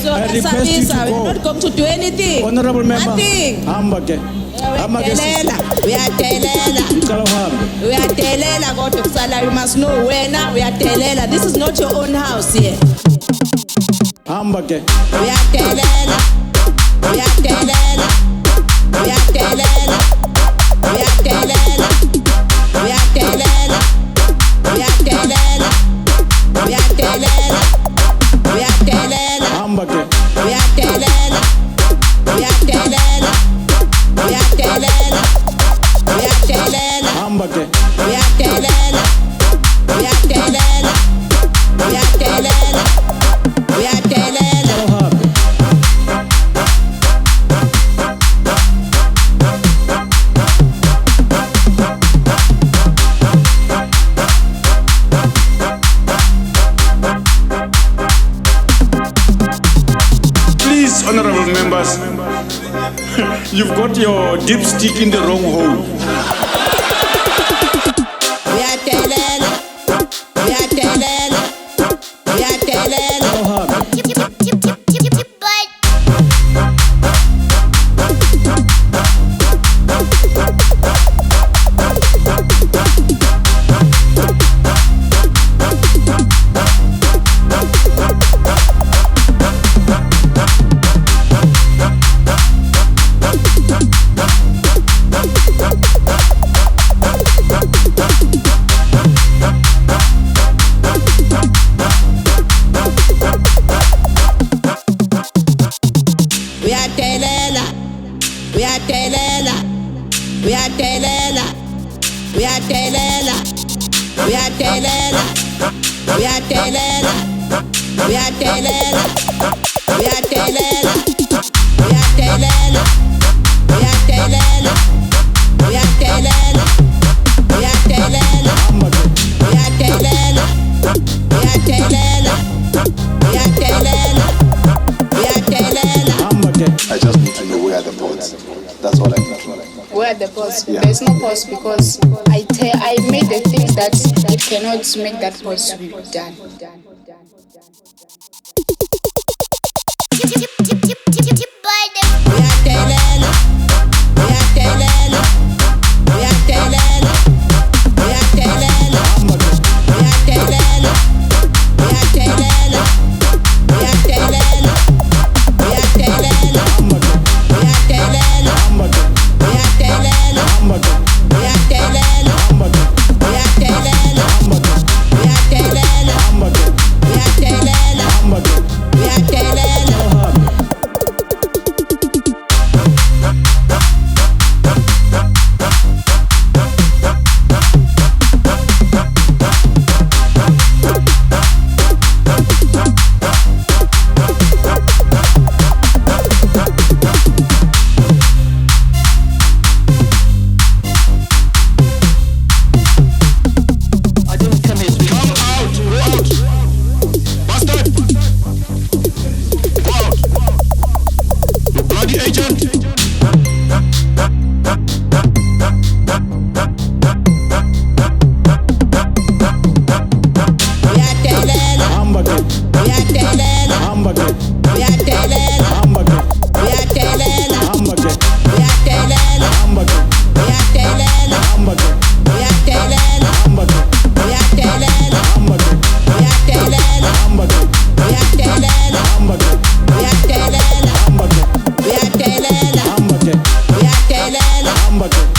I request you to We're go. not going to do anything. Honorable member, Nothing. hamba ke. Hamba ke. Uyadelela. Ngicela uhambe. Uyadelela kodwa kusala, you must know wena uyadelela. This is not your own house here. Hamba ke. Uyadelela. Uyadelela. Uyadelela. Uyadelela. Uyadelela. Uyadelela. Uyadelela. Uyadelela. Hamba ke. Uyadelela. Uyadelela. Uyadelela. Uyadelela. Hamba ke. Uyadelela. Uyadelela. Uyadelela. Uyadelela. Uhambe. Please, honorable members, you've got your dipstick in the wrong hole. Uyadelela. Uyadelela. Uyadelela. Uhambe. Uyadelela. Uyadelela. Uyadelela. Uyadelela. Uyadelela. Uyadelela. Uyadelela. Uyadelela. Uyadelela. Uyadelela. Uyadelela. Uyadelela. Hamba ke. Uyadelela. Uyadelela. Uyadelela. Uyadelela. Hamba ke. I just need to know where are the pods. That's all I need to know. Where are the pause? Yeah. There's no pause because I made the things that it cannot make that pause to be done. Uyadelela. Uyadelela. Uyadelela. Uyadelela. Hamba ke. Uyadelela. Uyadelela. Uyadelela. Uyadelela. Hamba ke. Uyadelela. Hamba ke. Uyadelela. Hamba ke. Uyadelela. Hamba ke. Uyadelela. Hamba ke. Uyadelela. Hamba ke. Uyadelela. Hamba ke. Uyadelela. Uhambe. I didn't come here to Come out! Go out! Bastard! Go out! You bloody agent! Uyadelela. Hamba ke. Uyadelela. Hamba ke. Uyadelela. Hamba ke. Uyadelela. Hamba ke. Uyadelela. Hamba ke. Uyadelela. Hamba ke. Uyadelela. Hamba ke. Uyadelela. Hamba ke. Uyadelela. Hamba ke. Uyadelela. Hamba ke. Uyadelela. Hamba ke. Uyadelela. Hamba ke. Uyadelela. Hamba ke.